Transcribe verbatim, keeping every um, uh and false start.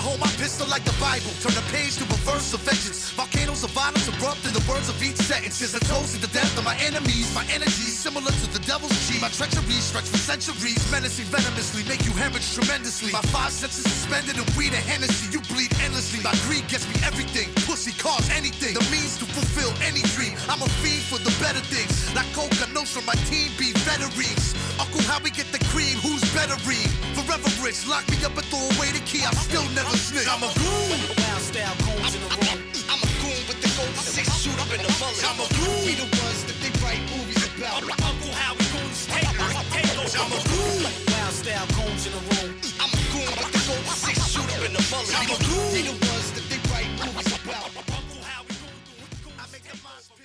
hold my pistol like the Bible, turn the page to a verse of vengeance. Volcanoes of violence erupt in the words of each sentence. Is a toast to the death of my enemies. My energy similar to the devil's G. My treachery stretch for centuries, menacing venomously, make you hemorrhage tremendously. My five senses suspended in weed and Hennessy. You bleed endlessly. My greed gets me everything. Pussy cause anything. The means to fulfill any dream. I'm a fiend for the better things. Like Coca Nostra, my team be veterans. Uncle, how we get the cream? Who's better read? Forever rich, lock me up and throw away the key. I still never snitch. I'm a goon. Wild style cones in the room. I'm a goon with the gold six shoot up in the mullet. I'm a goon. We the ones that they write movies about. Uncle Howie goons take those. I'm a goon. Wild style cones in the room. I'm a goon with the gold six shoot up in the mullet. I'm a goon. We the